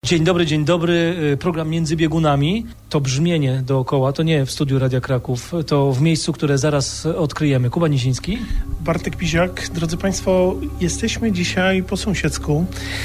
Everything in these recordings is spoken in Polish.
Dzień dobry. Program Między Biegunami. To brzmienie dookoła, to nie w studiu Radia Kraków, to w miejscu, które zaraz odkryjemy. Kuba Nisiński. Bartek Piziak. Drodzy Państwo, jesteśmy dzisiaj po sąsiedzku.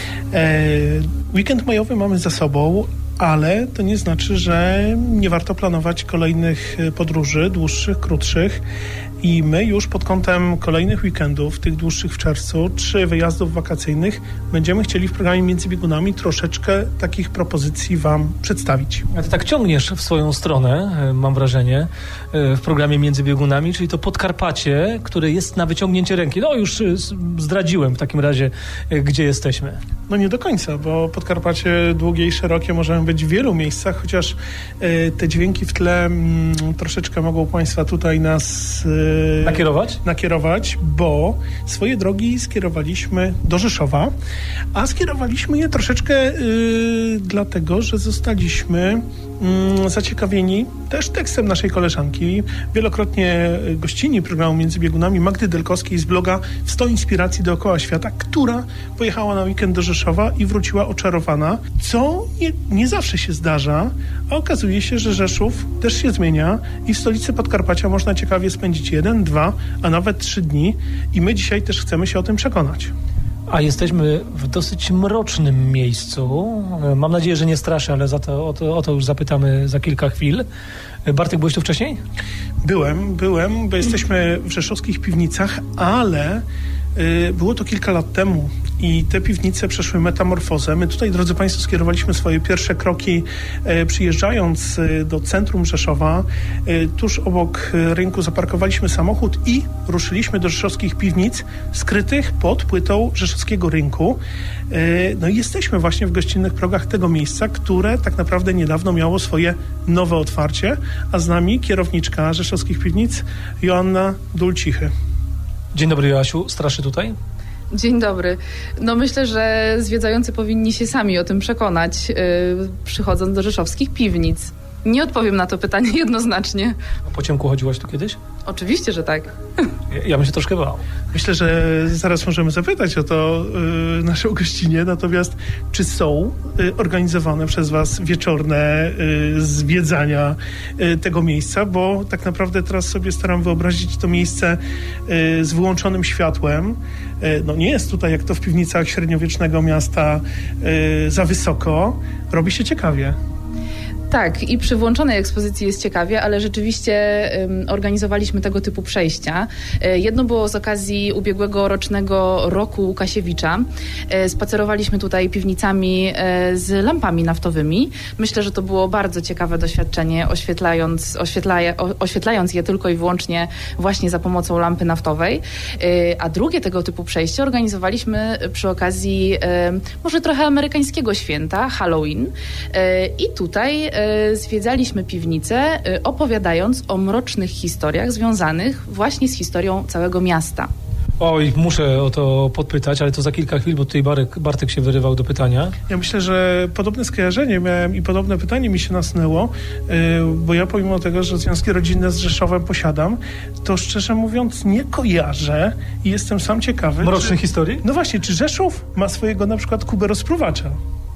Weekend majowy mamy za sobą, ale to nie znaczy, że nie warto planować kolejnych podróży, dłuższych, krótszych. I my już pod kątem kolejnych weekendów, tych dłuższych w czerwcu, 3 wyjazdów wakacyjnych, będziemy chcieli w programie Między Biegunami troszeczkę takich propozycji Wam przedstawić. A ty tak ciągniesz w swoją stronę, mam wrażenie, w programie Między Biegunami, czyli to Podkarpacie, które jest na wyciągnięcie ręki. No już zdradziłem w takim razie, gdzie jesteśmy. No nie do końca, bo Podkarpacie długie i szerokie możemy być w wielu miejscach, chociaż te dźwięki w tle troszeczkę mogą Państwa tutaj nas nakierować, bo swoje drogi skierowaliśmy do Rzeszowa, a skierowaliśmy je troszeczkę dlatego, że zostaliśmy zaciekawieni też tekstem naszej koleżanki, wielokrotnie gościni programu Między Biegunami, Magdy Delkowskiej z bloga w 100 inspiracji dookoła świata, która pojechała na weekend do Rzeszowa i wróciła oczarowana, co nie zawsze się zdarza, a okazuje się, że Rzeszów też się zmienia i w stolicy Podkarpacia można ciekawie spędzić 1, 2, a nawet 3 dni i my dzisiaj też chcemy się o tym przekonać. A jesteśmy w dosyć mrocznym miejscu. Mam nadzieję, że nie straszę, ale o to już zapytamy za kilka chwil. Bartek, byłeś tu wcześniej? Byłem, bo jesteśmy w rzeszowskich piwnicach, ale było to kilka lat temu i te piwnice przeszły metamorfozę. My tutaj, drodzy Państwo, skierowaliśmy swoje pierwsze kroki przyjeżdżając do centrum Rzeszowa. Tuż obok rynku zaparkowaliśmy samochód i ruszyliśmy do rzeszowskich piwnic skrytych pod płytą rzeszowskiego rynku. No i jesteśmy właśnie w gościnnych progach tego miejsca, które tak naprawdę niedawno miało swoje nowe otwarcie, a z nami kierowniczka rzeszowskich piwnic Joanna Dulcichy. Dzień dobry, Joasiu. Straszy tutaj? Dzień dobry. No myślę, że zwiedzający powinni się sami o tym przekonać, przychodząc do rzeszowskich piwnic. Nie odpowiem na to pytanie jednoznacznie. A po ciemku chodziłaś tu kiedyś? Oczywiście, że tak. Ja bym się troszkę bał. Myślę, że zaraz możemy zapytać o to naszą gościnę, natomiast czy są organizowane przez Was wieczorne zwiedzania tego miejsca, bo tak naprawdę teraz sobie staram wyobrazić to miejsce z wyłączonym światłem. No nie jest tutaj, jak to w piwnicach średniowiecznego miasta, za wysoko. Robi się ciekawie. Tak, i przy włączonej ekspozycji jest ciekawie, ale rzeczywiście organizowaliśmy tego typu przejścia. Jedno było z okazji ubiegłego rocznego roku Łukasiewicza. Spacerowaliśmy tutaj piwnicami z lampami naftowymi. Myślę, że to było bardzo ciekawe doświadczenie, oświetlając je tylko i wyłącznie właśnie za pomocą lampy naftowej. A drugie tego typu przejście organizowaliśmy przy okazji może trochę amerykańskiego święta, Halloween. I tutaj zwiedzaliśmy piwnicę, opowiadając o mrocznych historiach związanych właśnie z historią całego miasta. Oj, muszę o to podpytać, ale to za kilka chwil, bo tutaj Bartek się wyrywał do pytania. Ja myślę, że podobne skojarzenie miałem i podobne pytanie mi się nasunęło, bo ja pomimo tego, że związki rodzinne z Rzeszowem posiadam, to szczerze mówiąc nie kojarzę i jestem sam ciekawy. Mrocznych historii? No właśnie, czy Rzeszów ma swojego na przykład Kubę Rozpruwacza?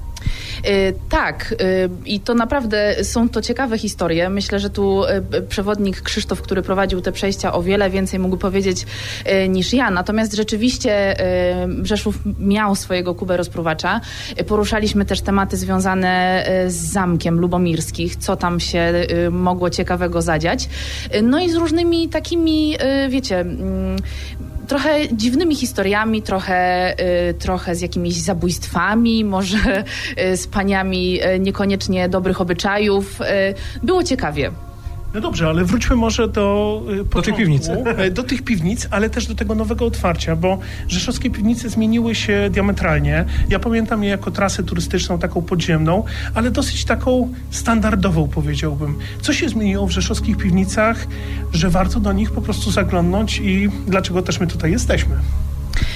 Tak, i to naprawdę są to ciekawe historie. Myślę, że tu przewodnik Krzysztof, który prowadził te przejścia, o wiele więcej mógł powiedzieć niż ja. Natomiast rzeczywiście Rzeszów miał swojego Kubę Rozpruwacza. Poruszaliśmy też tematy związane z Zamkiem Lubomirskich, co tam się mogło ciekawego zadziać. No i z różnymi takimi, wiecie, trochę dziwnymi historiami, trochę z jakimiś zabójstwami, może z paniami niekoniecznie dobrych obyczajów. Było ciekawie. No dobrze, ale wróćmy może do tej piwnicy. Do tych piwnic, ale też do tego nowego otwarcia, bo rzeszowskie piwnice zmieniły się diametralnie. Ja pamiętam je jako trasę turystyczną, taką podziemną, ale dosyć taką standardową, powiedziałbym. Co się zmieniło w rzeszowskich piwnicach, że warto do nich po prostu zaglądnąć i dlaczego też my tutaj jesteśmy?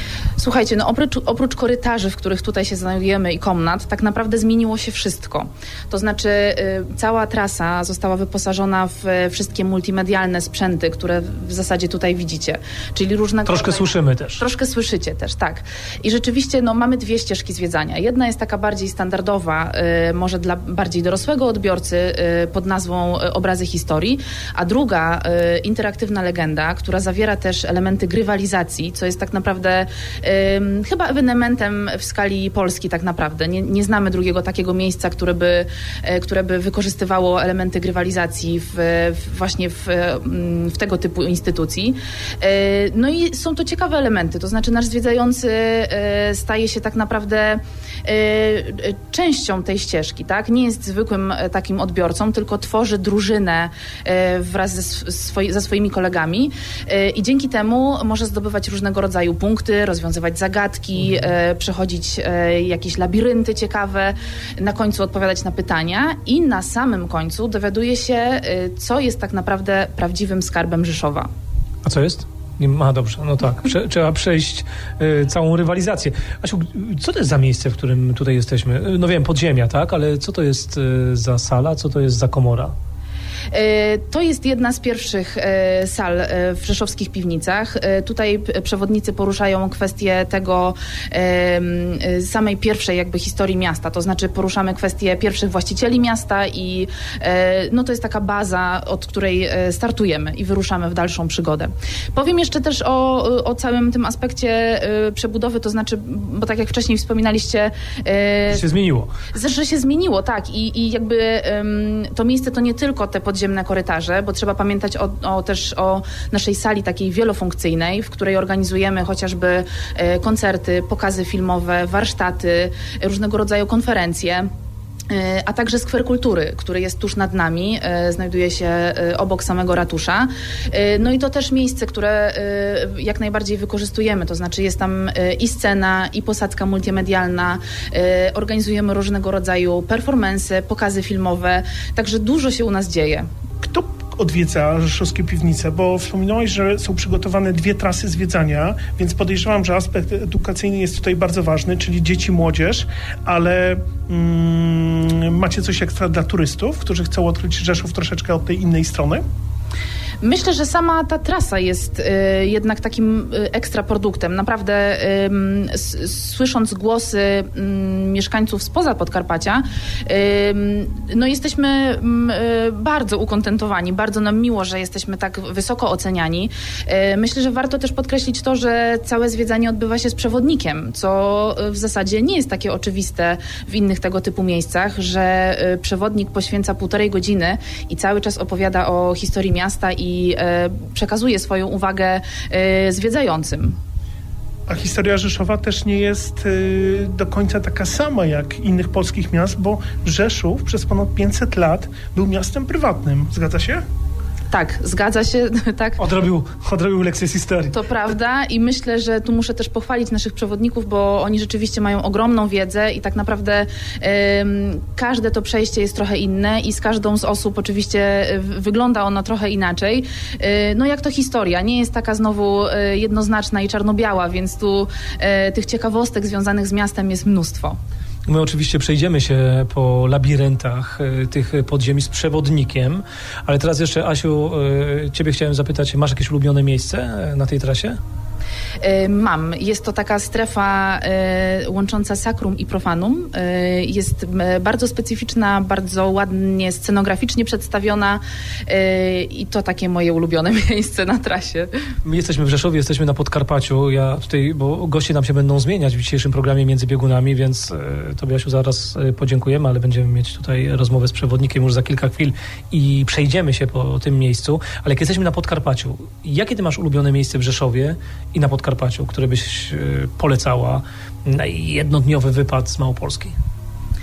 Słuchajcie, no oprócz korytarzy, w których tutaj się znajdujemy i komnat, tak naprawdę zmieniło się wszystko. To znaczy cała trasa została wyposażona w wszystkie multimedialne sprzęty, które w zasadzie tutaj widzicie. Czyli różnego Troszkę słyszymy też. Troszkę słyszycie też, tak. I rzeczywiście mamy 2 ścieżki zwiedzania. Jedna jest taka bardziej standardowa, może dla bardziej dorosłego odbiorcy pod nazwą Obrazy historii, a druga interaktywna legenda, która zawiera też elementy grywalizacji, co jest tak naprawdę chyba ewenementem w skali Polski tak naprawdę. Nie znamy drugiego takiego miejsca, które by wykorzystywało elementy grywalizacji właśnie w tego typu instytucji. No i są to ciekawe elementy, to znaczy nasz zwiedzający staje się tak naprawdę częścią tej ścieżki, tak? Nie jest zwykłym takim odbiorcą, tylko tworzy drużynę wraz ze swoimi kolegami i dzięki temu może zdobywać różnego rodzaju punkty, rozwiązywać zagadki, przechodzić jakieś labirynty ciekawe, na końcu odpowiadać na pytania i na samym końcu dowiaduje się, co jest tak naprawdę prawdziwym skarbem Rzeszowa. A co jest? Dobrze, no tak. Trzeba przejść całą rywalizację. Asiu, co to jest za miejsce, w którym tutaj jesteśmy? No wiem, podziemia, tak? Ale co to jest za sala? Co to jest za komora? To jest jedna z pierwszych sal w rzeszowskich piwnicach. Tutaj przewodnicy poruszają kwestię tego samej pierwszej jakby historii miasta, to znaczy poruszamy kwestię pierwszych właścicieli miasta i no to jest taka baza, od której startujemy i wyruszamy w dalszą przygodę. Powiem jeszcze też o całym tym aspekcie przebudowy, to znaczy, bo tak jak wcześniej wspominaliście... się zmieniło. Że się zmieniło, tak. I jakby to miejsce to nie tylko te podziemne korytarze, bo trzeba pamiętać też o naszej sali takiej wielofunkcyjnej, w której organizujemy chociażby koncerty, pokazy filmowe, warsztaty, różnego rodzaju konferencje. A także skwer kultury, który jest tuż nad nami, znajduje się obok samego ratusza. No i to też miejsce, które jak najbardziej wykorzystujemy, to znaczy jest tam i scena, i posadzka multimedialna, organizujemy różnego rodzaju performance'y, pokazy filmowe, także dużo się u nas dzieje. Kto odwiedza rzeszowskie piwnice? Bo wspominałeś, że są przygotowane 2 trasy zwiedzania, więc podejrzewam, że aspekt edukacyjny jest tutaj bardzo ważny, czyli dzieci, młodzież, ale macie coś ekstra dla turystów, którzy chcą odkryć Rzeszów troszeczkę od tej innej strony? Myślę, że sama ta trasa jest jednak takim ekstra produktem. Naprawdę słysząc głosy mieszkańców spoza Podkarpacia, no jesteśmy bardzo ukontentowani, bardzo nam miło, że jesteśmy tak wysoko oceniani. Myślę, że warto też podkreślić to, że całe zwiedzanie odbywa się z przewodnikiem, co w zasadzie nie jest takie oczywiste w innych tego typu miejscach, że przewodnik poświęca 1,5 godziny i cały czas opowiada o historii miasta i przekazuje swoją uwagę zwiedzającym. A historia Rzeszowa też nie jest do końca taka sama jak innych polskich miast, bo Rzeszów przez ponad 500 lat był miastem prywatnym. Zgadza się? Tak, zgadza się. Tak. Odrobił lekcję z historii. To prawda i myślę, że tu muszę też pochwalić naszych przewodników, bo oni rzeczywiście mają ogromną wiedzę i tak naprawdę każde to przejście jest trochę inne i z każdą z osób oczywiście wygląda ono trochę inaczej. No jak to historia, nie jest taka znowu jednoznaczna i czarno-biała, więc tu tych ciekawostek związanych z miastem jest mnóstwo. My oczywiście przejdziemy się po labiryntach tych podziemi z przewodnikiem, ale teraz jeszcze, Asiu, ciebie chciałem zapytać, masz jakieś ulubione miejsce na tej trasie? Mam. Jest to taka strefa łącząca sakrum i profanum. Jest bardzo specyficzna, bardzo ładnie scenograficznie przedstawiona i to takie moje ulubione miejsce na trasie. My jesteśmy w Rzeszowie, jesteśmy na Podkarpaciu. Ja tutaj, bo goście nam się będą zmieniać w dzisiejszym programie Między Biegunami, więc tobie, Asiu, zaraz podziękujemy, ale będziemy mieć tutaj rozmowę z przewodnikiem już za kilka chwil i przejdziemy się po tym miejscu. Ale jak jesteśmy na Podkarpaciu, jakie ty masz ulubione miejsce w Rzeszowie i na Podkarpaciu, które byś polecała na jednodniowy wypad z Małopolski?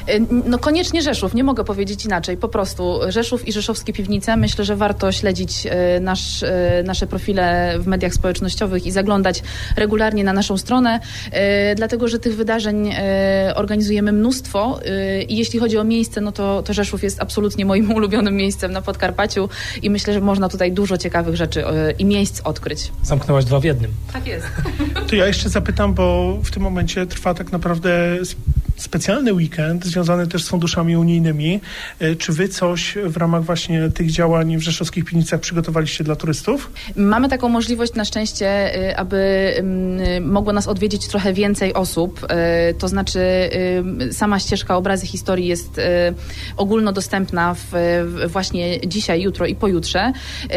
No koniecznie Rzeszów, nie mogę powiedzieć inaczej. Po prostu Rzeszów i rzeszowskie piwnice. Myślę, że warto śledzić nasze profile w mediach społecznościowych i zaglądać regularnie na naszą stronę, dlatego, że tych wydarzeń organizujemy mnóstwo i jeśli chodzi o miejsce, no to Rzeszów jest absolutnie moim ulubionym miejscem na Podkarpaciu i myślę, że można tutaj dużo ciekawych rzeczy i miejsc odkryć. Zamknęłaś 2 w 1. Tak jest. To ja jeszcze zapytam, bo w tym momencie trwa tak naprawdę specjalny weekend związany też z funduszami unijnymi. Czy wy coś w ramach właśnie tych działań w rzeszowskich piwnicach przygotowaliście dla turystów? Mamy taką możliwość na szczęście, aby mogło nas odwiedzić trochę więcej osób. To znaczy sama ścieżka Obrazy Historii jest ogólnodostępna właśnie dzisiaj, jutro i pojutrze.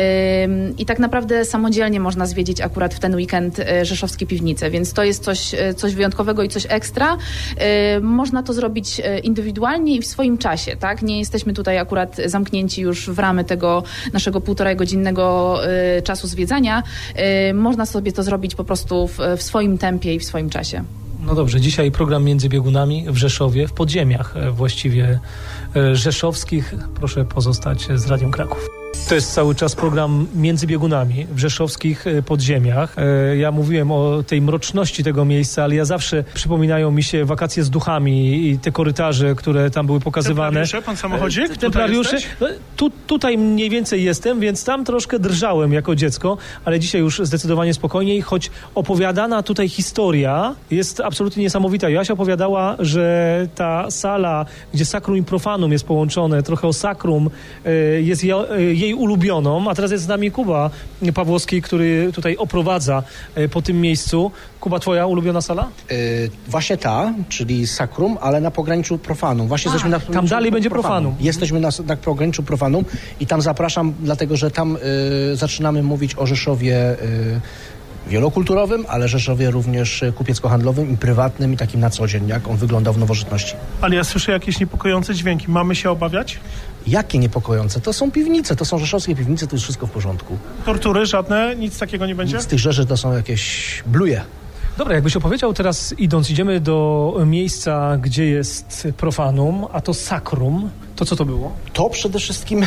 I tak naprawdę samodzielnie można zwiedzić akurat w ten weekend rzeszowskie piwnice, więc to jest coś wyjątkowego i coś ekstra. Można to zrobić indywidualnie i w swoim czasie, tak? Nie jesteśmy tutaj akurat zamknięci już w ramy tego naszego 1,5-godzinnego czasu zwiedzania. Można sobie to zrobić po prostu w swoim tempie i w swoim czasie. No dobrze, dzisiaj program Między Biegunami w Rzeszowie, w podziemiach właściwie rzeszowskich. Proszę pozostać z Radią Kraków. To jest cały czas program Między Biegunami w rzeszowskich podziemiach. Ja mówiłem o tej mroczności tego miejsca, ale zawsze przypominają mi się Wakacje z duchami i te korytarze, które tam były pokazywane. Templariusze, pan samochodzik? Templariusze. Tutaj mniej więcej jestem, więc tam troszkę drżałem jako dziecko, ale dzisiaj już zdecydowanie spokojniej, choć opowiadana tutaj historia jest absolutnie niesamowita. Jasia opowiadała, że ta sala, gdzie sakrum i profanum jest połączone, trochę o sakrum, jest jej ulubioną, a teraz jest z nami Kuba Pawłowski, który tutaj oprowadza po tym miejscu. Kuba, twoja ulubiona sala? Właśnie ta, czyli sakrum, ale na pograniczu profanum. Właśnie jesteśmy na tam dalej będzie profanum. Jesteśmy na pograniczu profanum i tam zapraszam, dlatego że tam zaczynamy mówić o Rzeszowie wielokulturowym, ale Rzeszowie również kupiecko-handlowym i prywatnym i takim na co dzień, jak on wyglądał w nowożytności. Ale ja słyszę jakieś niepokojące dźwięki. Mamy się obawiać? Jakie niepokojące? To są piwnice, to są rzeszowskie piwnice, to jest wszystko w porządku. Tortury żadne? Nic takiego nie będzie? Nic z tych rzeczy to są jakieś bluje. Dobra, jakbyś opowiedział teraz idziemy do miejsca, gdzie jest profanum, a to sakrum. To co to było? To przede wszystkim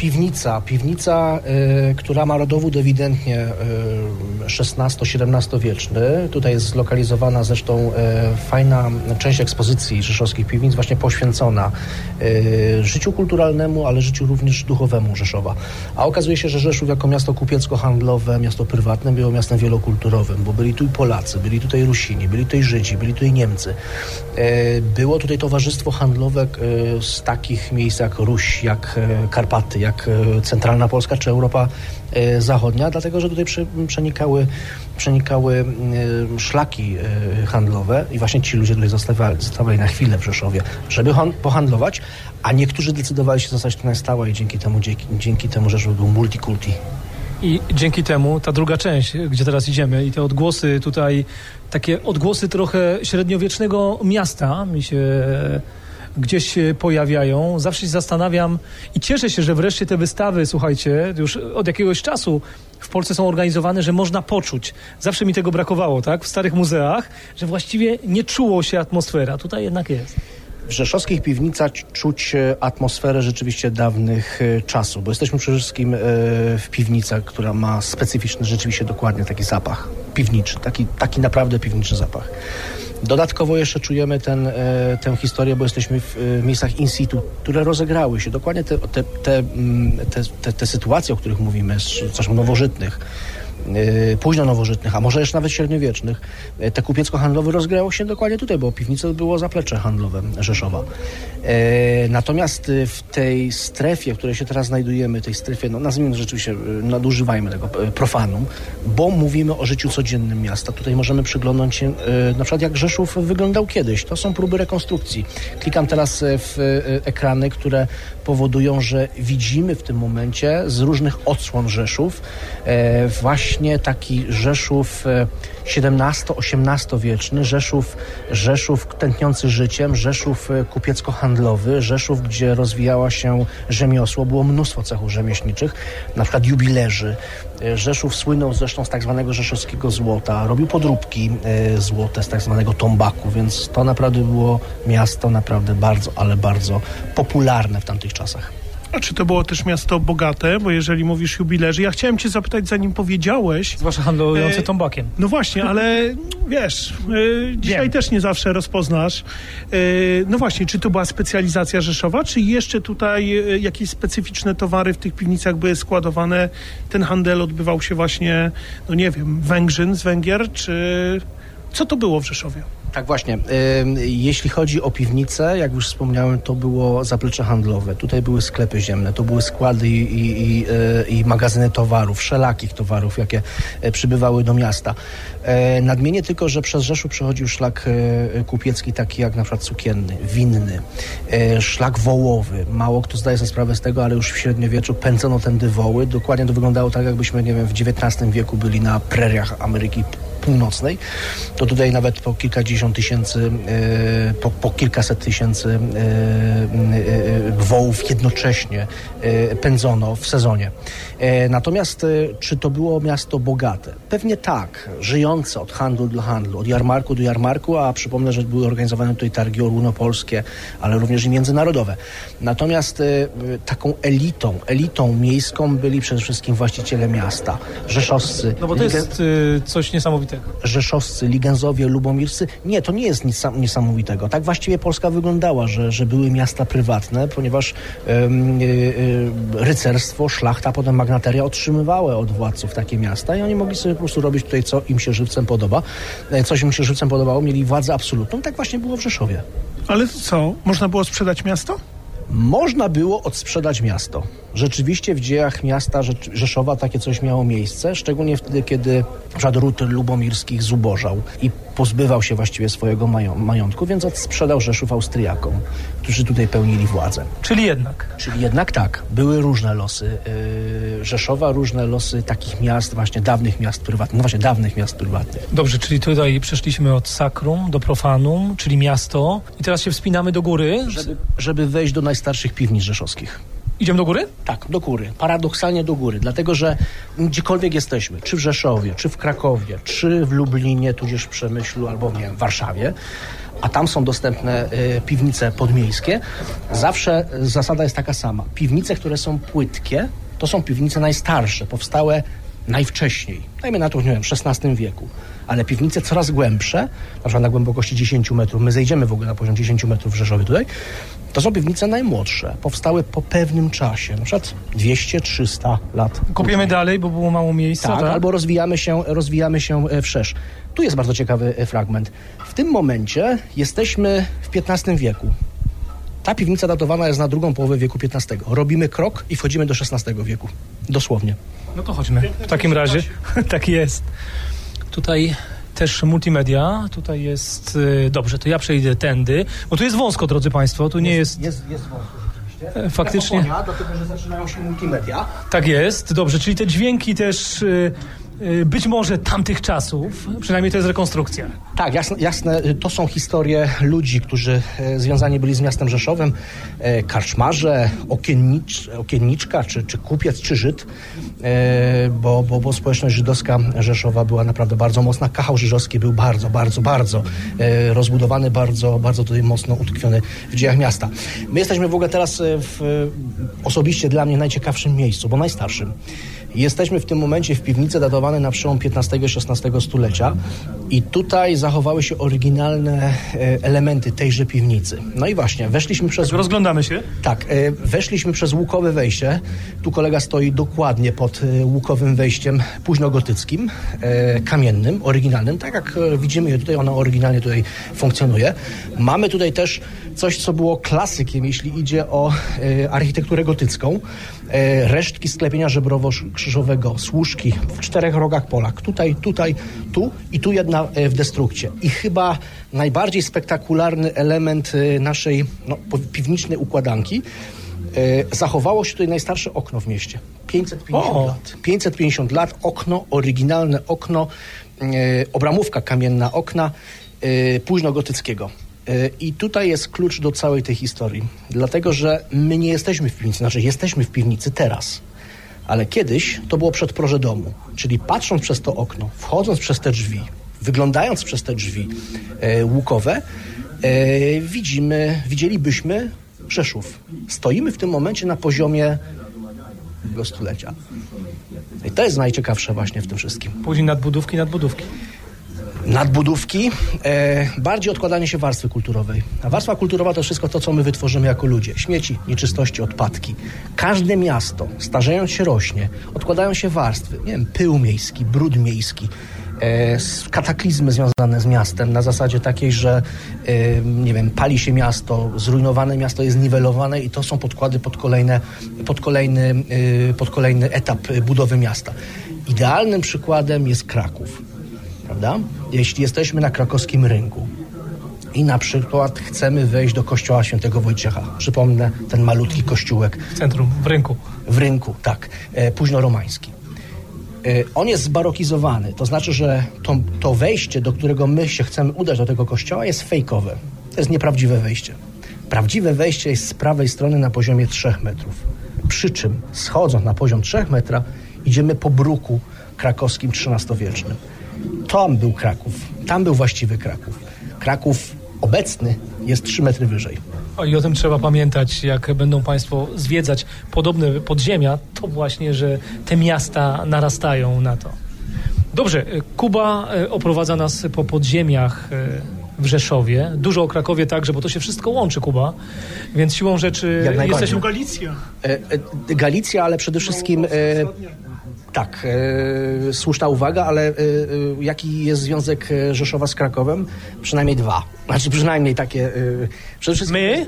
piwnica, która ma rodowód ewidentnie XVI-XVII wieczny. Tutaj jest zlokalizowana zresztą fajna część ekspozycji rzeszowskich piwnic, właśnie poświęcona życiu kulturalnemu, ale życiu również duchowemu Rzeszowa. A okazuje się, że Rzeszów jako miasto kupiecko-handlowe, miasto prywatne było miastem wielokulturowym, bo byli tu i Polacy, byli tutaj Rusini, byli tutaj Żydzi, byli tutaj Niemcy. Było tutaj towarzystwo handlowe z takich miejsc jak Ruś, jak Karpaty, jak centralna Polska czy Europa Zachodnia, dlatego że tutaj przenikały szlaki handlowe i właśnie ci ludzie tutaj zostawali na chwilę w Rzeszowie, żeby pohandlować, a niektórzy decydowali się zostać tu na stałe i dzięki temu Rzeszów był multikulti. I dzięki temu ta druga część, gdzie teraz idziemy i te odgłosy tutaj, takie odgłosy trochę średniowiecznego miasta mi się gdzieś pojawiają. Zawsze się zastanawiam i cieszę się, że wreszcie te wystawy, słuchajcie, już od jakiegoś czasu w Polsce są organizowane, że można poczuć. Zawsze mi tego brakowało, tak? W starych muzeach, że właściwie nie czuło się atmosfera. Tutaj jednak jest. W rzeszowskich piwnicach czuć atmosferę rzeczywiście dawnych czasów, bo jesteśmy przede wszystkim w piwnicach, która ma specyficzny, rzeczywiście dokładnie taki zapach piwniczy, taki naprawdę piwniczy zapach. Dodatkowo jeszcze czujemy tę historię, bo jesteśmy w miejscach in situ, które rozegrały się. Dokładnie te sytuacje, o których mówimy, zresztą nowożytnych, późno nowożytnych, a może jeszcze nawet średniowiecznych, te kupiecko-handlowe rozgrało się dokładnie tutaj, bo piwnica to było zaplecze handlowe Rzeszowa. Natomiast w tej strefie, w której się teraz znajdujemy, tej strefie, no nazwijmy rzeczywiście, nadużywajmy tego profanum, bo mówimy o życiu codziennym miasta. Tutaj możemy przyglądnąć się na przykład jak Rzeszów wyglądał kiedyś. To są próby rekonstrukcji. Klikam teraz w ekrany, które powodują, że widzimy w tym momencie z różnych odsłon Rzeszów właśnie właśnie taki Rzeszów XVII-XVIII wieczny, Rzeszów tętniący życiem, Rzeszów kupiecko-handlowy, Rzeszów, gdzie rozwijała się rzemiosło, było mnóstwo cechów rzemieślniczych, na przykład jubilerzy. Rzeszów słynął zresztą z tak zwanego rzeszowskiego złota, robił podróbki złote z tak zwanego tombaku, więc to naprawdę było miasto naprawdę bardzo, ale bardzo popularne w tamtych czasach. A czy to było też miasto bogate? Bo jeżeli mówisz jubilerzy, ja chciałem cię zapytać, zanim powiedziałeś... Zwłaszcza handlujący tombakiem. No właśnie, ale wiesz, dzisiaj też nie zawsze rozpoznasz. No właśnie, czy to była specjalizacja Rzeszowa, czy jeszcze tutaj jakieś specyficzne towary w tych piwnicach były składowane? Ten handel odbywał się właśnie, no nie wiem, Węgrzyn z Węgier, czy... Co to było w Rzeszowie? Tak właśnie. Jeśli chodzi o piwnice, jak już wspomniałem, to było zaplecze handlowe. Tutaj były sklepy ziemne, to były składy i magazyny towarów, wszelakich towarów, jakie przybywały do miasta. Nadmienię tylko, że przez Rzeszów przechodził szlak kupiecki, taki jak na przykład cukienny, winny, szlak wołowy. Mało kto zdaje sobie sprawę z tego, ale już w średniowieczu pędzono tędy woły. Dokładnie to wyglądało tak, jakbyśmy, nie wiem, w XIX wieku byli na preriach Ameryki Północnej. To tutaj nawet po kilkadziesiąt tysięcy, po kilkaset tysięcy wołów jednocześnie pędzono w sezonie. Natomiast czy to było miasto bogate? Pewnie tak. Żyjące od handlu do handlu, od jarmarku do jarmarku, a przypomnę, że były organizowane tutaj targi ogólnopolskie, ale również i międzynarodowe. Natomiast taką elitą miejską byli przede wszystkim właściciele miasta. Rzeszowscy. No bo to jest coś niesamowitego. Rzeszowscy, Ligęzowie, Lubomirscy. Nie, to nie jest nic niesamowitego. Tak właściwie Polska wyglądała, że były miasta prywatne, ponieważ rycerstwo, szlachta, potem magnateria otrzymywały od władców takie miasta i oni mogli sobie po prostu robić tutaj, co im się żywcem podoba. Coś im się żywcem podobało, mieli władzę absolutną. Tak właśnie było w Rzeszowie. Ale to co? Można było sprzedać miasto? Można było odsprzedać miasto. Rzeczywiście w dziejach miasta Rzeszowa takie coś miało miejsce, szczególnie wtedy, kiedy Ród Lubomirskich zubożał i pozbywał się właściwie swojego majątku, więc odsprzedał Rzeszów Austriakom, którzy tutaj pełnili władzę. Czyli jednak tak. Były różne losy Rzeszowa, różne losy takich miast, właśnie dawnych miast prywatnych. No właśnie, dawnych miast prywatnych. Dobrze, czyli tutaj przeszliśmy od sakrum do profanum, czyli miasto i teraz się wspinamy do góry. Żeby wejść do najstarszych piwnic rzeszowskich. Idziemy do góry? Tak, do góry. Paradoksalnie do góry, dlatego że gdziekolwiek jesteśmy, czy w Rzeszowie, czy w Krakowie, czy w Lublinie, tudzież w Przemyślu, albo nie wiem, w Warszawie, a tam są dostępne piwnice podmiejskie, zawsze zasada jest taka sama. Piwnice, które są płytkie, to są piwnice najstarsze, powstałe najwcześniej, dajmy na to, nie wiem, w XVI wieku. Ale piwnice coraz głębsze, na przykład na głębokości 10 metrów, my zejdziemy w ogóle na poziom 10 metrów w Rzeszowie tutaj, to są piwnice najmłodsze, powstały po pewnym czasie, na przykład 200-300 lat. Kopiemy dalej, bo było mało miejsca. Tak, albo rozwijamy się wszerz. Tu jest bardzo ciekawy fragment. W tym momencie jesteśmy w XV wieku. Ta piwnica datowana jest na drugą połowę wieku XV. Robimy krok i wchodzimy do XVI wieku. Dosłownie. No to chodźmy. W takim razie. Tak jest. Tutaj też multimedia. Tutaj jest... Dobrze, to ja przejdę tędy. Bo tu jest wąsko, drodzy Państwo. Tu nie jest... Jest wąsko rzeczywiście. Faktycznie. Dlatego, że zaczynają się multimedia. Tak jest. Dobrze, czyli te dźwięki też... być może tamtych czasów, przynajmniej to jest rekonstrukcja. Tak, jasne. To są historie ludzi, którzy związani byli z miastem Rzeszowem. Karczmarze, okienniczka, czy kupiec, czy Żyd, bo społeczność żydowska Rzeszowa była naprawdę bardzo mocna. Kachał żydowski był bardzo rozbudowany, bardzo tutaj mocno utkwiony w dziejach miasta. My jesteśmy w ogóle teraz w osobiście dla mnie najciekawszym miejscu, bo najstarszym. Jesteśmy w tym momencie w piwnicy datowanej na przełom XV i XVI stulecia i tutaj zachowały się oryginalne elementy tejże piwnicy. No i właśnie, weszliśmy przez... Rozglądamy się? Tak, weszliśmy przez łukowe wejście. Tu kolega stoi dokładnie pod łukowym wejściem późnogotyckim, kamiennym, oryginalnym. Tak jak widzimy je tutaj, ono oryginalnie tutaj funkcjonuje. Mamy tutaj też coś, co było klasykiem, jeśli idzie o architekturę gotycką. Resztki sklepienia żebrowo-krzyżowego, służki w 4 rogach pola. Tutaj, tu i tu jedna w destrukcie. I chyba najbardziej spektakularny element naszej piwnicznej układanki Zachowało się tutaj najstarsze okno w mieście. 550 lat. 550 lat, okno, oryginalne okno, obramówka kamienna okna późnogotyckiego. I tutaj jest klucz do całej tej historii. Dlatego, że my nie jesteśmy w piwnicy, znaczy jesteśmy w piwnicy teraz. Ale kiedyś to było przedproże domu. Czyli patrząc przez to okno, wchodząc przez te drzwi, wyglądając przez te drzwi łukowe, widzielibyśmy Rzeszów. Stoimy w tym momencie na poziomie stulecia. I to jest najciekawsze właśnie w tym wszystkim. Później nadbudówki. Nadbudówki, bardziej odkładanie się warstwy kulturowej. A warstwa kulturowa to wszystko to, co my wytworzymy jako ludzie. Śmieci, nieczystości, odpadki. Każde miasto, starzejąc się, rośnie, odkładają się warstwy. Nie wiem, pył miejski, brud miejski, kataklizmy związane z miastem na zasadzie takiej, że nie wiem, pali się miasto, zrujnowane miasto jest niwelowane i to są podkłady pod kolejny etap budowy miasta. Idealnym przykładem jest Kraków. Prawda? Jeśli jesteśmy na krakowskim rynku i na przykład chcemy wejść do kościoła świętego Wojciecha, przypomnę, ten malutki kościółek. W centrum, w rynku. W rynku, tak, późnoromański. On jest zbarokizowany, to znaczy, że to wejście, do którego my się chcemy udać do tego kościoła, jest fejkowe. To jest nieprawdziwe wejście. Prawdziwe wejście jest z prawej strony na poziomie 3 metrów. Przy czym, schodząc na poziom 3 metra, idziemy po bruku krakowskim XIII-wiecznym. Tam był Kraków. Tam był właściwy Kraków. Kraków obecny jest 3 metry wyżej. I o tym trzeba pamiętać, jak będą Państwo zwiedzać podobne podziemia, to właśnie, że te miasta narastają na to. Dobrze, Kuba oprowadza nas po podziemiach w Rzeszowie. Dużo o Krakowie także, bo to się wszystko łączy, Kuba. Więc siłą rzeczy jesteśmy... Galicja. Galicja, ale przede wszystkim... Tak, słuszna uwaga, ale jaki jest związek Rzeszowa z Krakowem? Przynajmniej 2. Znaczy przynajmniej takie... Przede wszystkim... My?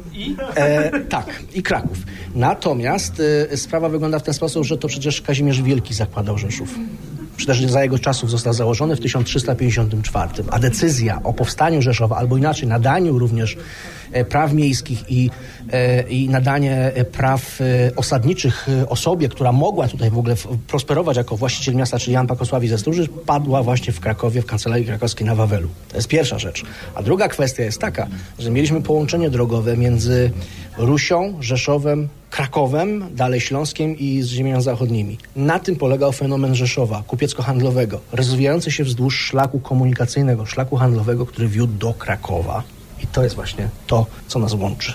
Tak, i Kraków. Natomiast sprawa wygląda w ten sposób, że to przecież Kazimierz Wielki zakładał Rzeszów. Przecież za jego czasów został założony w 1354, a decyzja o powstaniu Rzeszowa, albo inaczej nadaniu również praw miejskich i nadanie praw osadniczych osobie, która mogła tutaj w ogóle prosperować jako właściciel miasta, czyli Jan Pakosławi ze Stróży, padła właśnie w Krakowie, w Kancelarii Krakowskiej na Wawelu. To jest pierwsza rzecz. A druga kwestia jest taka, że mieliśmy połączenie drogowe między Rusią, Rzeszowem, Krakowem, dalej Śląskiem i z ziemiami zachodnimi. Na tym polegał fenomen Rzeszowa, kupiecko-handlowego, rozwijający się wzdłuż szlaku komunikacyjnego, szlaku handlowego, który wiódł do Krakowa. I to jest właśnie to, co nas łączy.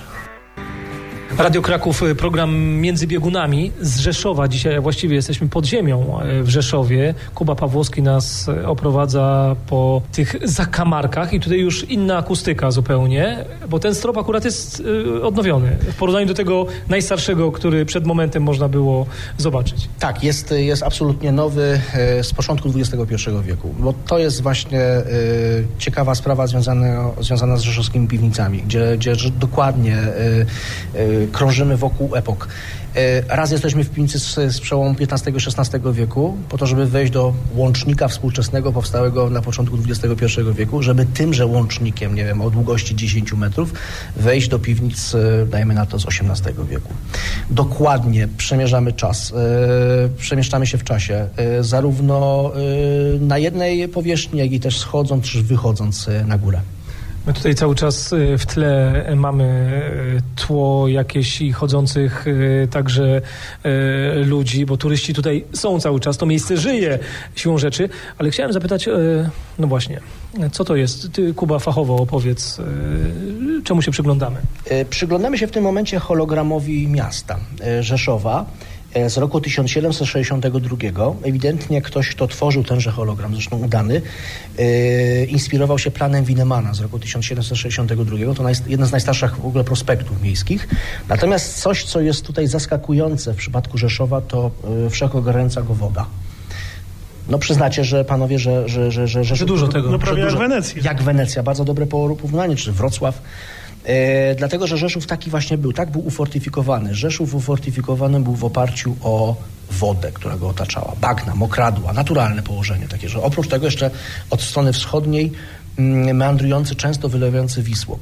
Radio Kraków, program Między Biegunami z Rzeszowa. Dzisiaj właściwie jesteśmy pod ziemią w Rzeszowie. Kuba Pawłowski nas oprowadza po tych zakamarkach i tutaj już inna akustyka zupełnie, bo ten strop akurat jest odnowiony w porównaniu do tego najstarszego, który przed momentem można było zobaczyć. Tak, jest absolutnie nowy z początku XXI wieku, bo to jest właśnie ciekawa sprawa związana z rzeszowskimi piwnicami, gdzie dokładnie krążymy wokół epok. Raz jesteśmy w piwnicy z przełomu XV i XVI wieku, po to, żeby wejść do łącznika współczesnego, powstałego na początku XXI wieku, żeby tymże łącznikiem, nie wiem, o długości 10 metrów, wejść do piwnic, dajmy na to, z XVIII wieku. Dokładnie przemierzamy czas, przemieszczamy się w czasie, zarówno na jednej powierzchni, jak i też schodząc czy wychodząc na górę. My tutaj cały czas w tle mamy tło jakieś i chodzących także ludzi, bo turyści tutaj są cały czas, to miejsce żyje siłą rzeczy, ale chciałem zapytać, no właśnie, co to jest? Ty, Kuba, fachowo opowiedz, czemu się przyglądamy? Przyglądamy się w tym momencie hologramowi miasta Rzeszowa z roku 1762. Ewidentnie ktoś, kto tworzył tenże hologram, zresztą udany, inspirował się planem Winemana z roku 1762. To jeden z najstarszych w ogóle prospektów miejskich. Natomiast coś, co jest tutaj zaskakujące w przypadku Rzeszowa, to wszechogarnąca go woda. No przyznacie, że panowie, że dużo tego. No prawie jak Wenecja. Jak Wenecja. Bardzo dobre porównanie, czy Wrocław. Dlatego, że Rzeszów taki właśnie był, tak był ufortyfikowany. Rzeszów ufortyfikowany był w oparciu o wodę, która go otaczała. Bagna, mokradła, naturalne położenie takie, że oprócz tego jeszcze od strony wschodniej meandrujący, często wylewający Wisłok.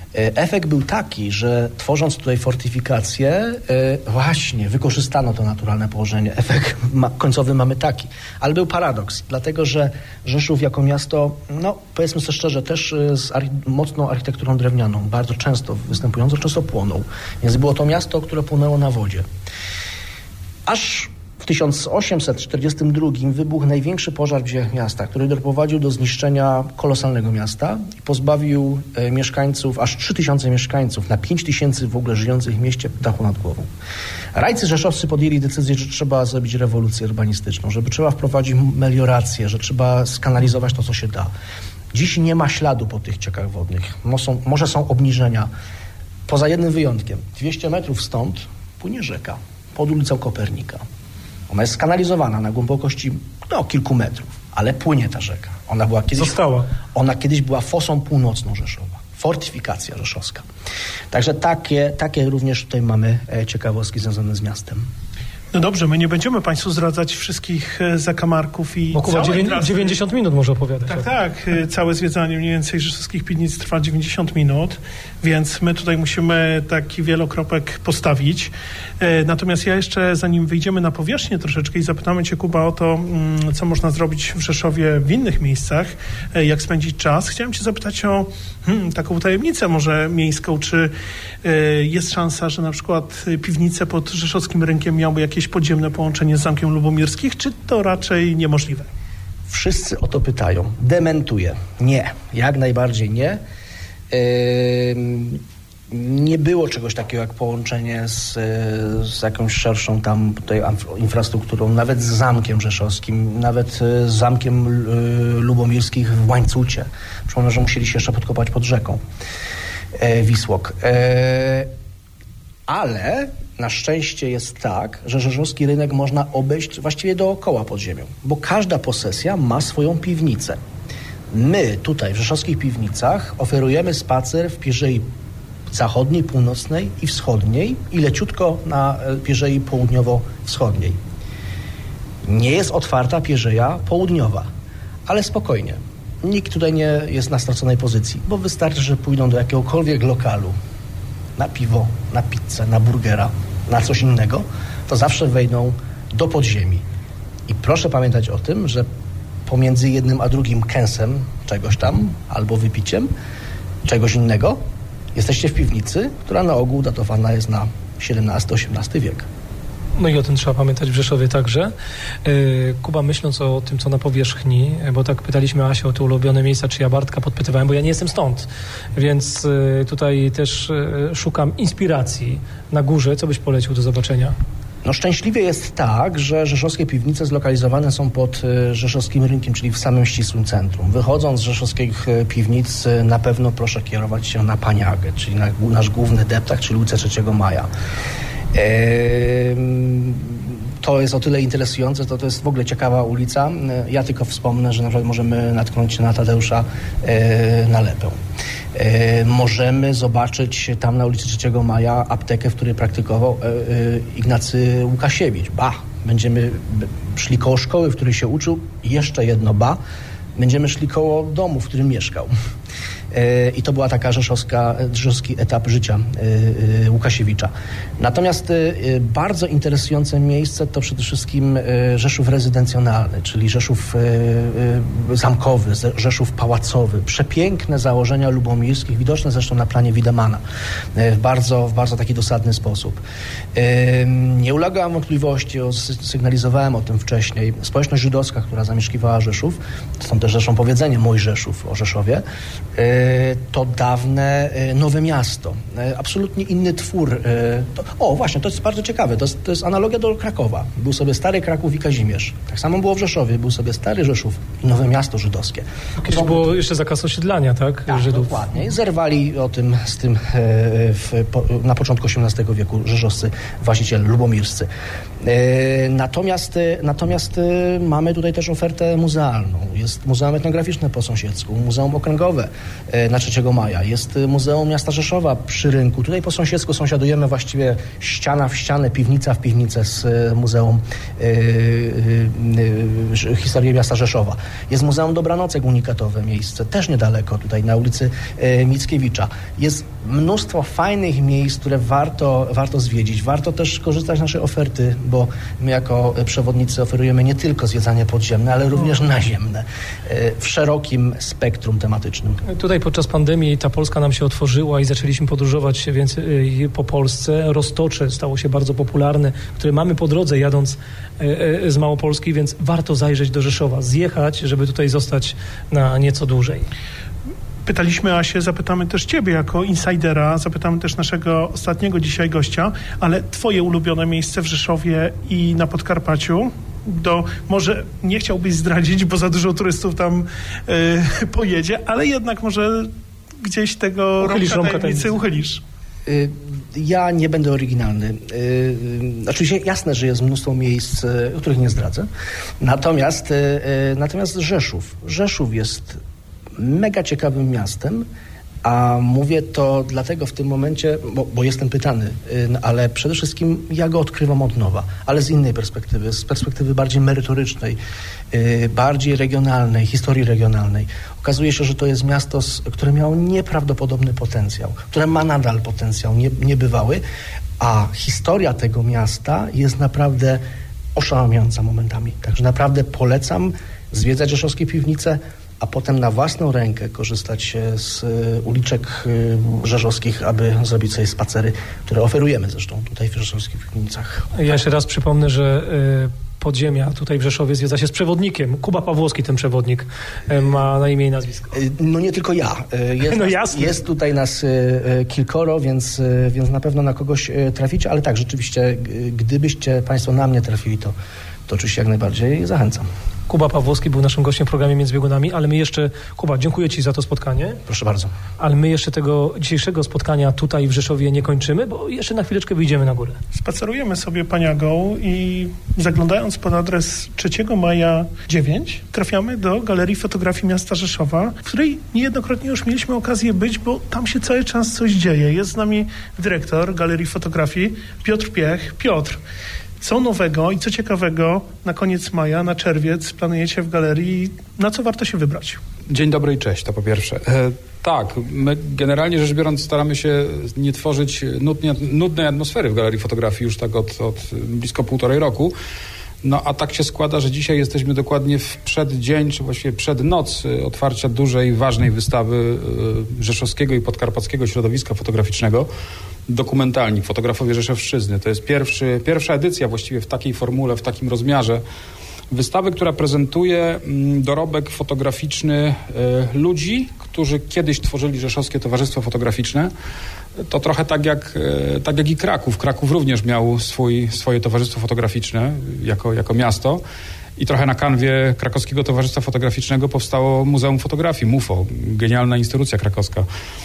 Efekt był taki, że tworząc tutaj fortyfikację, właśnie wykorzystano to naturalne położenie. Efekt końcowy mamy taki. Ale był paradoks, dlatego że Rzeszów jako miasto, no powiedzmy sobie szczerze, też z mocną architekturą drewnianą, bardzo często występującą, często płonął. Więc było to miasto, które płonęło na wodzie. Aż w 1842 wybuchł największy pożar w dziejach miasta, który doprowadził do zniszczenia kolosalnego miasta i pozbawił mieszkańców, aż 3000 mieszkańców, na 5000 w ogóle żyjących w mieście, dachu nad głową. Rajcy rzeszowscy podjęli decyzję, że trzeba zrobić rewolucję urbanistyczną, żeby trzeba wprowadzić meliorację, że trzeba skanalizować to, co się da. Dziś nie ma śladu po tych ciekach wodnych. Może są obniżenia. Poza jednym wyjątkiem. 200 metrów stąd płynie rzeka pod ulicą Kopernika. Ona jest skanalizowana na głębokości kilku metrów, ale płynie ta rzeka. Ona kiedyś była fosą północną Rzeszowa. Fortyfikacja rzeszowska. Także takie również tutaj mamy ciekawostki związane z miastem. No dobrze, my nie będziemy Państwu zdradzać wszystkich zakamarków i Kuba 90 minut może opowiadać. Tak. Całe zwiedzanie mniej więcej rzeszowskich piwnic trwa 90 minut, więc my tutaj musimy taki wielokropek postawić. Natomiast ja jeszcze, zanim wyjdziemy na powierzchnię troszeczkę i zapytamy Cię, Kuba, o to, co można zrobić w Rzeszowie w innych miejscach, jak spędzić czas, chciałem Cię zapytać o taką tajemnicę może miejską. Czy jest szansa, że na przykład piwnice pod rzeszowskim rynkiem miały jakieś podziemne połączenie z Zamkiem Lubomirskich, czy to raczej niemożliwe? Wszyscy o to pytają. Dementuję. Nie. Jak najbardziej nie. Nie było czegoś takiego jak połączenie z jakąś szerszą tam tutaj infrastrukturą, nawet z Zamkiem Rzeszowskim, nawet z Zamkiem Lubomirskich w Łańcucie. Przypomnę, że musieli się jeszcze podkopać pod rzeką Wisłok. Ale na szczęście jest tak, że rzeszowski rynek można obejść właściwie dookoła pod ziemią, bo każda posesja ma swoją piwnicę. My tutaj w rzeszowskich piwnicach oferujemy spacer w pierzei zachodniej, północnej i wschodniej i leciutko na pierzei południowo-wschodniej. Nie jest otwarta pierzeja południowa, ale spokojnie. Nikt tutaj nie jest na straconej pozycji, bo wystarczy, że pójdą do jakiegokolwiek lokalu na piwo, na pizzę, na burgera, na coś innego, to zawsze wejdą do podziemi. I proszę pamiętać o tym, że pomiędzy jednym a drugim kęsem czegoś tam, albo wypiciem czegoś innego, jesteście w piwnicy, która na ogół datowana jest na XVII-XVIII wiek. No i o tym trzeba pamiętać w Rzeszowie także. Kuba, myśląc o tym, co na powierzchni, bo tak pytaliśmy Asię o te ulubione miejsca, czy ja Bartka podpytywałem, bo ja nie jestem stąd, więc tutaj też szukam inspiracji na górze. Co byś polecił do zobaczenia? No szczęśliwie jest tak, że rzeszowskie piwnice zlokalizowane są pod rzeszowskim rynkiem, czyli w samym ścisłym centrum. Wychodząc z rzeszowskich piwnic na pewno proszę kierować się na Paniagę, czyli na nasz główny deptak, czyli ulicę 3 Maja. To jest o tyle interesujące, to jest w ogóle ciekawa ulica. Ja tylko wspomnę, że na przykład możemy natknąć się na Tadeusza Nalepę. Możemy zobaczyć tam na ulicy 3 Maja aptekę, w której praktykował Ignacy Łukasiewicz. Będziemy szli koło szkoły, w której się uczył. I jeszcze jedno będziemy szli koło domu, w którym mieszkał. I to była taka rzeszowski etap życia Łukasiewicza. Natomiast bardzo interesujące miejsce to przede wszystkim Rzeszów rezydencjonalny, czyli Rzeszów zamkowy, Rzeszów pałacowy. Przepiękne założenia lubomirskich, widoczne zresztą na planie Wiedemana w bardzo taki dosadny sposób. Nie ulega wątpliwości, sygnalizowałem o tym wcześniej, społeczność żydowska, która zamieszkiwała Rzeszów, stąd też zresztą powiedzenie Mój Rzeszów o Rzeszowie, to dawne Nowe Miasto. Absolutnie inny twór. Właśnie, to jest bardzo ciekawe. To jest analogia do Krakowa. Był sobie stary Kraków i Kazimierz. Tak samo było w Rzeszowie. Był sobie stary Rzeszów i Nowe Miasto żydowskie. Kiedyś było jeszcze zakaz osiedlania, tak? Żydów. Dokładnie. Zerwali z tym na początku XVIII wieku rzeszowscy właściciele lubomirscy. Natomiast mamy tutaj też ofertę muzealną. Jest Muzeum Etnograficzne po sąsiedzku, Muzeum Okręgowe na 3 maja. Jest Muzeum Miasta Rzeszowa przy rynku. Tutaj po sąsiedzku sąsiadujemy właściwie ściana w ścianę, piwnica w piwnicę z Muzeum Historii Miasta Rzeszowa. Jest Muzeum Dobranocek, unikatowe miejsce, też niedaleko, tutaj na ulicy Mickiewicza. Jest mnóstwo fajnych miejsc, które warto zwiedzić. Warto też korzystać z naszej oferty, bo my jako przewodnicy oferujemy nie tylko zwiedzanie podziemne, ale również naziemne w szerokim spektrum tematycznym. Tutaj podczas pandemii ta Polska nam się otworzyła i zaczęliśmy podróżować więcej po Polsce. Roztocze stało się bardzo popularne, które mamy po drodze jadąc z Małopolski, więc warto zajrzeć do Rzeszowa, zjechać, żeby tutaj zostać na nieco dłużej. Pytaliśmy Asię, zapytamy też ciebie jako insidera, zapytamy też naszego ostatniego dzisiaj gościa, ale twoje ulubione miejsce w Rzeszowie i na Podkarpaciu? Może nie chciałbyś zdradzić, bo za dużo turystów tam pojedzie, ale jednak może gdzieś tego rąbka tajemnicy uchylisz. Ja nie będę oryginalny. Oczywiście jasne, że jest mnóstwo miejsc, których nie zdradzę. Natomiast Rzeszów jest mega ciekawym miastem, a mówię to dlatego w tym momencie, bo jestem pytany, ale przede wszystkim ja go odkrywam od nowa, ale z innej perspektywy, z perspektywy bardziej merytorycznej, bardziej regionalnej, historii regionalnej. Okazuje się, że to jest miasto, które miało nieprawdopodobny potencjał, które ma nadal potencjał niebywały, a historia tego miasta jest naprawdę oszałamiająca momentami. Także naprawdę polecam zwiedzać rzeszowskie piwnice, a potem na własną rękę korzystać z uliczek rzeszowskich, aby zrobić sobie spacery, które oferujemy zresztą tutaj w rzeszowskich piwnicach. Ja jeszcze raz przypomnę, że podziemia tutaj w Rzeszowie zwiedza się z przewodnikiem. Kuba Pawłowski, ten przewodnik, ma na imię i nazwisko. No nie tylko ja. Jest tutaj nas kilkoro, więc na pewno na kogoś traficie, ale tak, rzeczywiście, gdybyście Państwo na mnie trafili, to oczywiście jak najbardziej zachęcam. Kuba Pawłowski był naszym gościem w programie Między Biegunami, ale my jeszcze, Kuba, dziękuję Ci za to spotkanie. Proszę bardzo. Ale my jeszcze tego dzisiejszego spotkania tutaj w Rzeszowie nie kończymy, bo jeszcze na chwileczkę wyjdziemy na górę. Spacerujemy sobie Paniagą i zaglądając pod adres 3 maja 9 trafiamy do Galerii Fotografii Miasta Rzeszowa, w której niejednokrotnie już mieliśmy okazję być, bo tam się cały czas coś dzieje. Jest z nami dyrektor Galerii Fotografii Piotr Piech. Piotr, co nowego i co ciekawego na koniec maja, na czerwiec planujecie w galerii? Na co warto się wybrać? Dzień dobry i cześć, to po pierwsze. Tak, my generalnie rzecz biorąc staramy się nie tworzyć nudnej atmosfery w Galerii Fotografii już tak od blisko 1,5 roku. No a tak się składa, że dzisiaj jesteśmy dokładnie w przeddzień, czy właściwie przednoc otwarcia dużej, ważnej wystawy rzeszowskiego i podkarpackiego środowiska fotograficznego. Dokumentalnik, fotografowie Rzeszowszczyzny. To jest pierwsza edycja właściwie w takiej formule, w takim rozmiarze wystawy, która prezentuje dorobek fotograficzny ludzi, którzy kiedyś tworzyli Rzeszowskie Towarzystwo Fotograficzne. To trochę tak jak i Kraków. Kraków również miał swoje towarzystwo fotograficzne jako miasto. I trochę na kanwie Krakowskiego Towarzystwa Fotograficznego powstało Muzeum Fotografii, MUFO, genialna instytucja krakowska.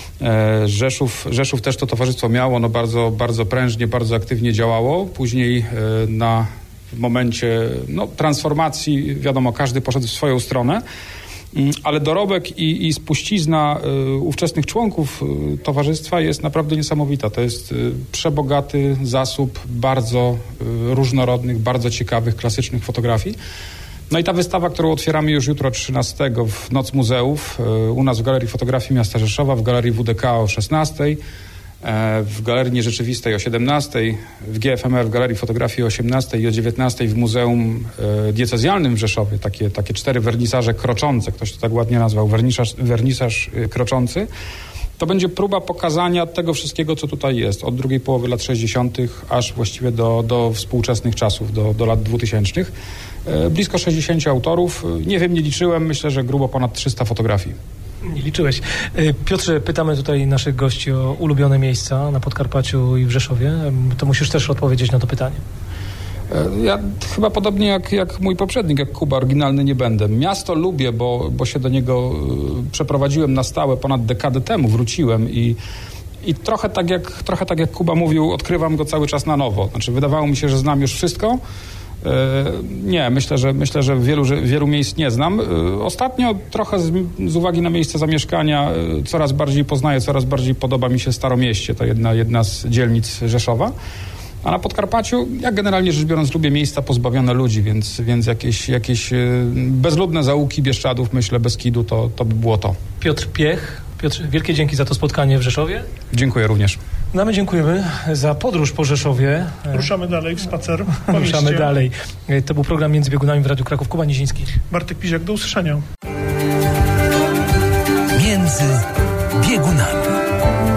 Rzeszów też to towarzystwo miało, ono bardzo, bardzo prężnie, bardzo aktywnie działało. Później w momencie transformacji, wiadomo, każdy poszedł w swoją stronę, ale dorobek i spuścizna ówczesnych członków towarzystwa jest naprawdę niesamowita. To jest przebogaty zasób bardzo różnorodnych, bardzo ciekawych, klasycznych fotografii. No i ta wystawa, którą otwieramy już jutro 13 w Noc Muzeów, u nas w Galerii Fotografii Miasta Rzeszowa, w Galerii WDK o 16, w Galerii Nierzeczywistej o 17, w GFMR w Galerii Fotografii o 18 i o 19 w Muzeum Diecezjalnym w Rzeszowie. Takie 4 wernisaże kroczące, ktoś to tak ładnie nazwał, wernisaż kroczący. To będzie próba pokazania tego wszystkiego, co tutaj jest, od drugiej połowy lat 60., aż właściwie do współczesnych czasów, do lat 2000. Blisko 60 autorów. Nie wiem, nie liczyłem, myślę, że grubo ponad 300 fotografii. Nie liczyłeś. Piotrze, pytamy tutaj naszych gości o ulubione miejsca na Podkarpaciu i w Rzeszowie. To musisz też odpowiedzieć na to pytanie. Ja chyba podobnie jak mój poprzednik, jak Kuba, oryginalny nie będę. Miasto lubię, bo się do niego przeprowadziłem na stałe ponad dekadę temu, wróciłem i trochę tak jak Kuba mówił, odkrywam go cały czas na nowo. Znaczy, wydawało mi się, że znam już wszystko, Nie, myślę, że wielu miejsc nie znam. Ostatnio trochę z uwagi na miejsce zamieszkania coraz bardziej poznaję, coraz bardziej podoba mi się Staromieście, to jedna z dzielnic Rzeszowa. A na Podkarpaciu, ja generalnie rzecz biorąc lubię miejsca pozbawione ludzi, więc jakieś bezludne zaułki Bieszczadów, myślę, Beskidu, to by było to. Piotr Piech. Piotrze, wielkie dzięki za to spotkanie w Rzeszowie. Dziękuję również. No my dziękujemy za podróż po Rzeszowie. Ruszamy dalej w spacer. Ruszamy dalej. To był program Między Biegunami w Radiu Kraków. Kuba Niziński. Bartek Piziak, do usłyszenia. Między Biegunami.